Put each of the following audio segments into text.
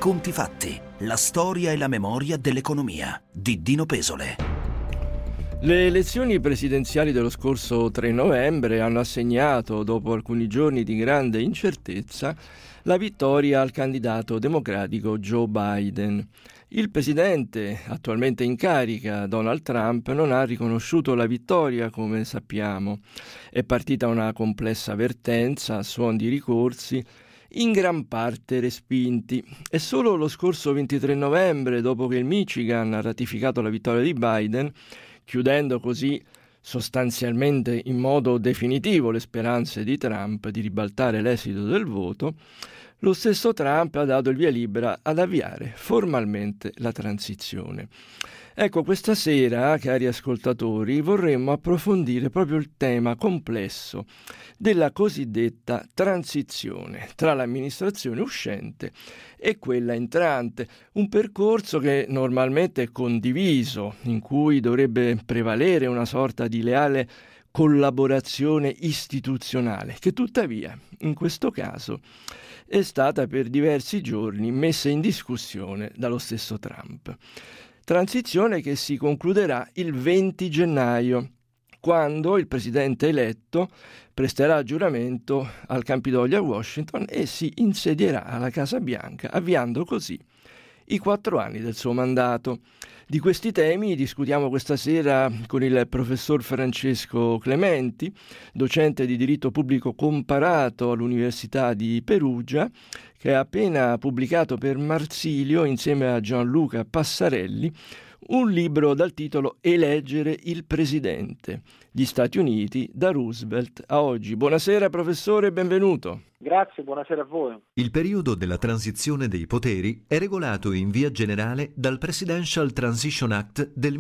Conti fatti, la storia e la memoria dell'economia di Dino Pesole. Le elezioni presidenziali dello scorso 3 novembre hanno assegnato, dopo alcuni giorni di grande incertezza, la vittoria al candidato democratico Joe Biden. Il presidente attualmente in carica, Donald Trump, non ha riconosciuto la vittoria, come sappiamo. È partita una complessa vertenza a suon di ricorsi, in gran parte respinti. E solo lo scorso 23 novembre, dopo che il Michigan ha ratificato la vittoria di Biden, chiudendo così sostanzialmente in modo definitivo le speranze di Trump di ribaltare l'esito del voto, lo stesso Trump ha dato il via libera ad avviare formalmente la transizione. Ecco, questa sera, cari ascoltatori, vorremmo approfondire proprio il tema complesso della cosiddetta transizione tra l'amministrazione uscente e quella entrante, un percorso che normalmente è condiviso, in cui dovrebbe prevalere una sorta di leale collaborazione istituzionale, che tuttavia, in questo caso, è stata per diversi giorni messa in discussione dallo stesso Trump. Transizione che si concluderà il 20 gennaio, quando il presidente eletto presterà giuramento al Campidoglio a Washington e si insedierà alla Casa Bianca, avviando così i 4 anni del suo mandato. Di questi temi discutiamo questa sera con il professor Francesco Clementi, docente di diritto pubblico comparato all'Università di Perugia, che ha appena pubblicato per Marsilio, insieme a Gianluca Passarelli, un libro dal titolo Eleggere il Presidente, gli Stati Uniti da Roosevelt a oggi. Buonasera professore, benvenuto. Grazie, buonasera a voi. Il periodo della transizione dei poteri è regolato in via generale dal Presidential Transition Act del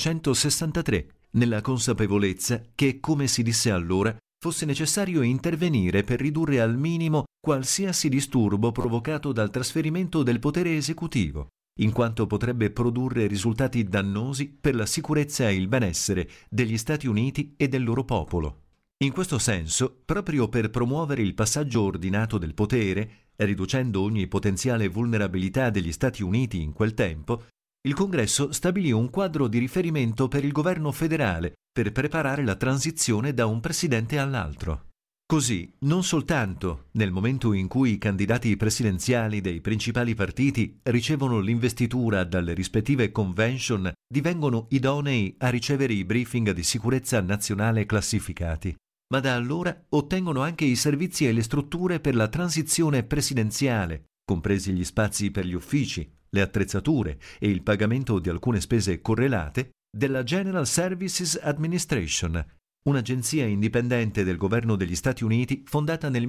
1963, nella consapevolezza che, come si disse allora, fosse necessario intervenire per ridurre al minimo qualsiasi disturbo provocato dal trasferimento del potere esecutivo, in quanto potrebbe produrre risultati dannosi per la sicurezza e il benessere degli Stati Uniti e del loro popolo. In questo senso, proprio per promuovere il passaggio ordinato del potere, riducendo ogni potenziale vulnerabilità degli Stati Uniti in quel tempo, il Congresso stabilì un quadro di riferimento per il governo federale per preparare la transizione da un presidente all'altro. Così, non soltanto nel momento in cui i candidati presidenziali dei principali partiti ricevono l'investitura dalle rispettive convention, divengono idonei a ricevere i briefing di sicurezza nazionale classificati, ma da allora ottengono anche i servizi e le strutture per la transizione presidenziale, compresi gli spazi per gli uffici, le attrezzature e il pagamento di alcune spese correlate della General Services Administration, un'agenzia indipendente del governo degli Stati Uniti fondata nel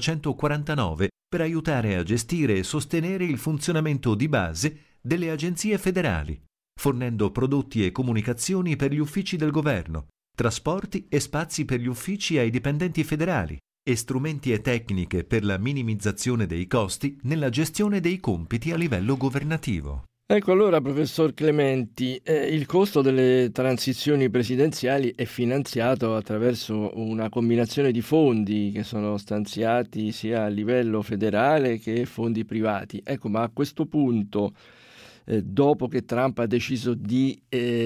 1949 per aiutare a gestire e sostenere il funzionamento di base delle agenzie federali, fornendo prodotti e comunicazioni per gli uffici del governo, trasporti e spazi per gli uffici ai dipendenti federali e strumenti e tecniche per la minimizzazione dei costi nella gestione dei compiti a livello governativo. Ecco allora, professor Clementi, il costo delle transizioni presidenziali è finanziato attraverso una combinazione di fondi che sono stanziati sia a livello federale che fondi privati. Ecco, ma a questo punto, dopo che Trump ha deciso di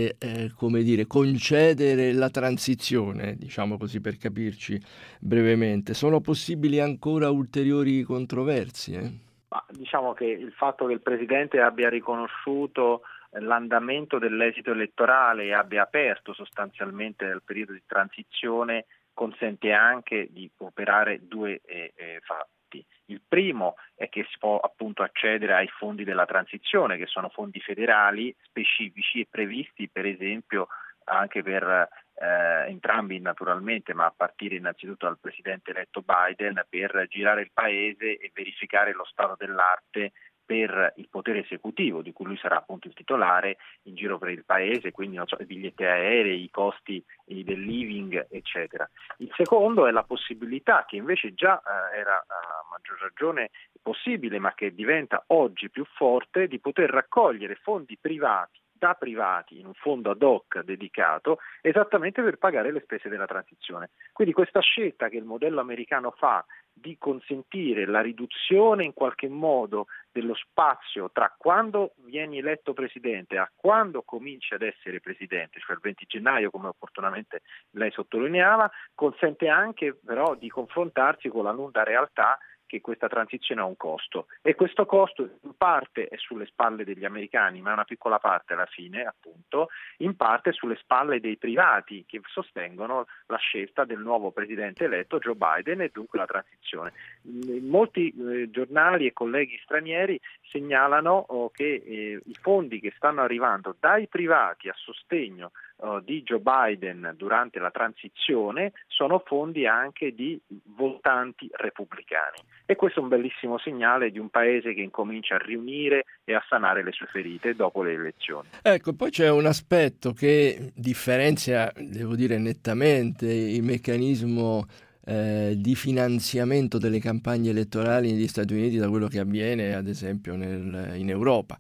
concedere la transizione, diciamo così per capirci brevemente, sono possibili ancora ulteriori controversie? Ma diciamo che il fatto che il Presidente abbia riconosciuto l'andamento dell'esito elettorale e abbia aperto sostanzialmente il periodo di transizione consente anche di operare due fatti. Il primo è che si può appunto accedere ai fondi della transizione, che sono fondi federali specifici e previsti per esempio anche per entrambi naturalmente, ma a partire innanzitutto dal presidente eletto Biden, per girare il paese e verificare lo stato dell'arte per il potere esecutivo, di cui lui sarà appunto il titolare, in giro per il paese, quindi i biglietti aerei, i costi del living, eccetera. Il secondo è la possibilità, che invece già era a maggior ragione possibile, ma che diventa oggi più forte, di poter raccogliere fondi privati da privati in un fondo ad hoc dedicato esattamente per pagare le spese della transizione. Quindi questa scelta che il modello americano fa di consentire la riduzione in qualche modo dello spazio tra quando vieni eletto presidente a quando cominci ad essere presidente, cioè il 20 gennaio come opportunamente lei sottolineava, consente anche però di confrontarsi con la nuda realtà che questa transizione ha un costo, e questo costo in parte è sulle spalle degli americani, ma è una piccola parte alla fine, appunto, in parte sulle spalle dei privati che sostengono la scelta del nuovo presidente eletto Joe Biden e dunque la transizione. Molti giornali e colleghi stranieri segnalano che i fondi che stanno arrivando dai privati a sostegno di Joe Biden durante la transizione sono fondi anche di votanti repubblicani, e questo è un bellissimo segnale di un paese che incomincia a riunire e a sanare le sue ferite dopo le elezioni. Ecco, poi c'è un aspetto che differenzia, devo dire, nettamente il meccanismo di finanziamento delle campagne elettorali negli Stati Uniti da quello che avviene ad esempio in Europa.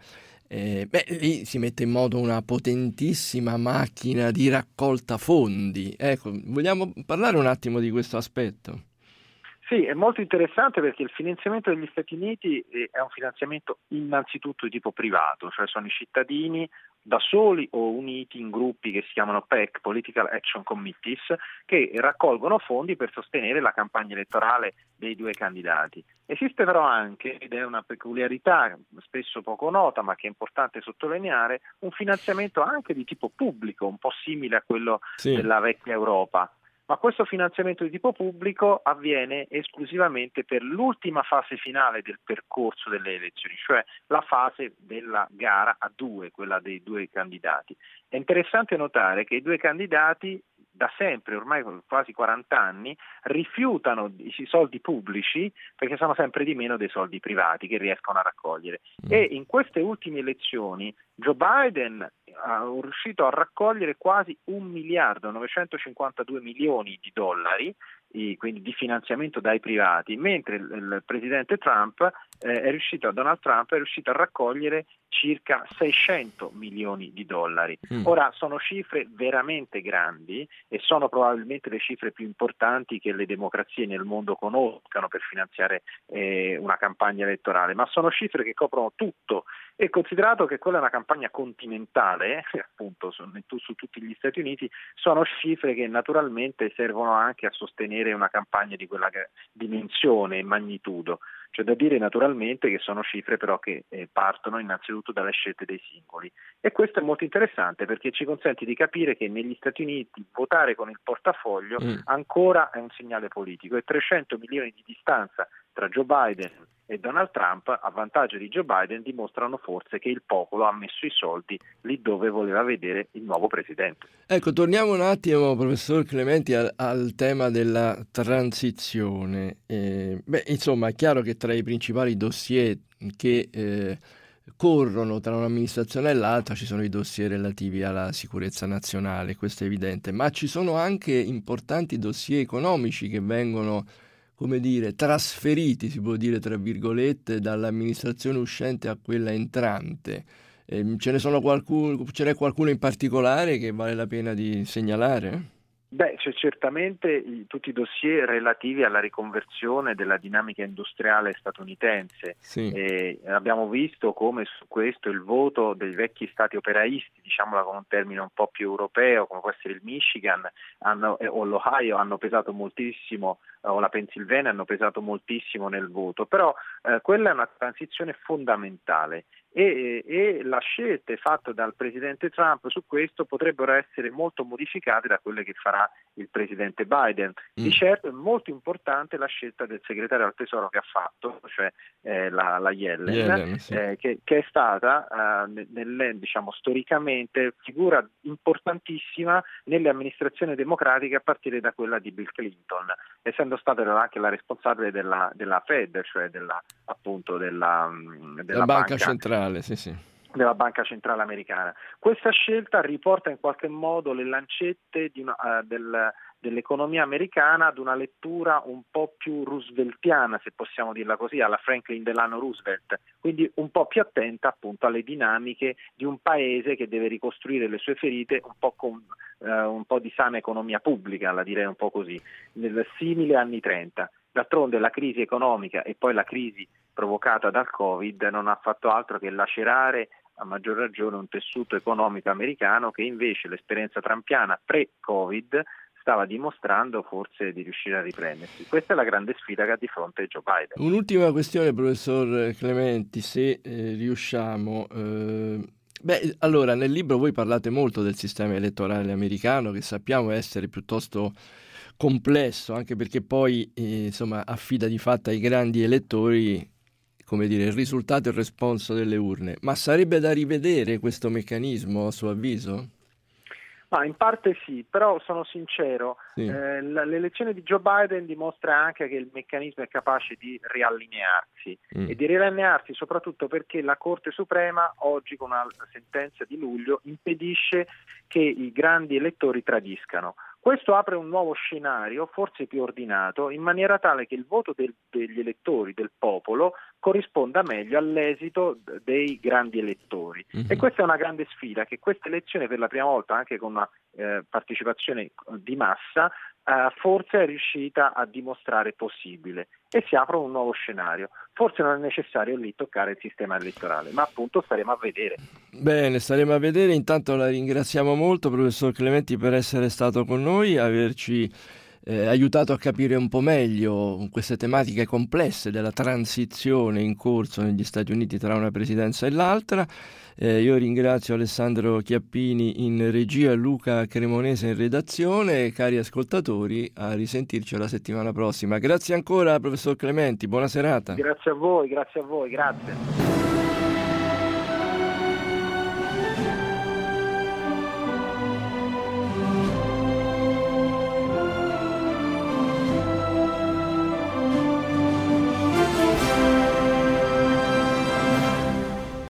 Lì si mette in moto una potentissima macchina di raccolta fondi. Ecco, vogliamo parlare un attimo di questo aspetto? Sì, è molto interessante perché il finanziamento degli Stati Uniti è un finanziamento innanzitutto di tipo privato, cioè sono i cittadini da soli o uniti in gruppi che si chiamano PAC, Political Action Committees, che raccolgono fondi per sostenere la campagna elettorale dei due candidati. Esiste però anche, ed è una peculiarità spesso poco nota ma che è importante sottolineare, un finanziamento anche di tipo pubblico, un po' simile a quello della vecchia Europa. Ma questo finanziamento di tipo pubblico avviene esclusivamente per l'ultima fase finale del percorso delle elezioni, cioè la fase della gara a due, quella dei due candidati. È interessante notare che i due candidati da sempre, ormai quasi 40 anni, rifiutano i soldi pubblici perché sono sempre di meno dei soldi privati che riescono a raccogliere. E in queste ultime elezioni Joe Biden è riuscito a raccogliere quasi 1.952 milioni di dollari, quindi di finanziamento dai privati, mentre il presidente Donald Trump è riuscito a raccogliere circa 600 milioni di dollari. Ora sono cifre veramente grandi e sono probabilmente le cifre più importanti che le democrazie nel mondo conoscano per finanziare una campagna elettorale, ma sono cifre che coprono tutto. E considerato che quella è una campagna continentale, appunto su tutti gli Stati Uniti, sono cifre che naturalmente servono anche a sostenere una campagna di quella dimensione e magnitudo. C'è da dire naturalmente che sono cifre però che partono innanzitutto dalle scelte dei singoli, e questo è molto interessante perché ci consente di capire che negli Stati Uniti votare con il portafoglio ancora è un segnale politico, e 300 milioni di distanza tra Joe Biden e Donald Trump a vantaggio di Joe Biden dimostrano forse che il popolo ha messo i soldi lì dove voleva vedere il nuovo presidente. Ecco, torniamo un attimo, professor Clementi, al tema della transizione. Insomma, è chiaro che tra i principali dossier che corrono tra un'amministrazione e l'altra ci sono i dossier relativi alla sicurezza nazionale, questo è evidente, ma ci sono anche importanti dossier economici che vengono, come dire, trasferiti, si può dire tra virgolette, dall'amministrazione uscente a quella entrante. Ce n'è qualcuno in particolare che vale la pena di segnalare? C'è certamente tutti i dossier relativi alla riconversione della dinamica industriale statunitense. Sì. Abbiamo visto come su questo il voto dei vecchi stati operaisti, diciamola con un termine un po' più europeo, come può essere il Michigan o l'Ohio, hanno pesato moltissimo, o la Pennsylvania hanno pesato moltissimo nel voto, però quella è una transizione fondamentale. E le scelte fatte dal presidente Trump su questo potrebbero essere molto modificate da quelle che farà il presidente Biden. Di certo è molto importante la scelta del segretario al tesoro che ha fatto, cioè la Yellen, sì. che è stata diciamo storicamente figura importantissima nelle amministrazioni democratiche a partire da quella di Bill Clinton, essendo stata anche la responsabile della Fed, cioè della banca centrale, sì. Della Banca Centrale Americana. Questa scelta riporta in qualche modo le lancette dell'economia americana ad una lettura un po' più rooseveltiana, se possiamo dirla così, alla Franklin Delano Roosevelt, quindi un po' più attenta appunto alle dinamiche di un paese che deve ricostruire le sue ferite un po' con un po' di sana economia pubblica, la direi un po' così, nel simile anni 30. D'altronde la crisi economica e poi la crisi provocata dal Covid non ha fatto altro che lacerare a maggior ragione un tessuto economico americano che invece l'esperienza trumpiana pre-Covid stava dimostrando forse di riuscire a riprendersi. Questa è la grande sfida che ha di fronte Joe Biden. Un'ultima questione, professor Clementi, se riusciamo. Allora, nel libro voi parlate molto del sistema elettorale americano, che sappiamo essere piuttosto complesso, anche perché poi affida di fatto ai grandi elettori, come dire, il risultato e il responso delle urne. Ma sarebbe da rivedere questo meccanismo, a suo avviso? Ma in parte sì, però sono sincero, sì. L'elezione di Joe Biden dimostra anche che il meccanismo è capace di riallinearsi e di riallinearsi soprattutto perché la Corte Suprema oggi con una sentenza di luglio impedisce che i grandi elettori tradiscano. Questo apre un nuovo scenario, forse più ordinato, in maniera tale che il voto degli elettori, del popolo, corrisponda meglio all'esito dei grandi elettori. E questa è una grande sfida che questa elezione per la prima volta, anche con una partecipazione di massa, forse è riuscita a dimostrare possibile e si apre un nuovo scenario. Forse non è necessario lì toccare il sistema elettorale, ma appunto staremo a vedere. Bene, staremo a vedere. Intanto la ringraziamo molto, professor Clementi, per essere stato con noi, averci aiutato a capire un po' meglio queste tematiche complesse della transizione in corso negli Stati Uniti tra una presidenza e l'altra. Io ringrazio Alessandro Chiappini in regia, Luca Cremonese in redazione. Cari ascoltatori, a risentirci la settimana prossima. Grazie ancora, professor Clementi, buona serata. Grazie a voi, grazie.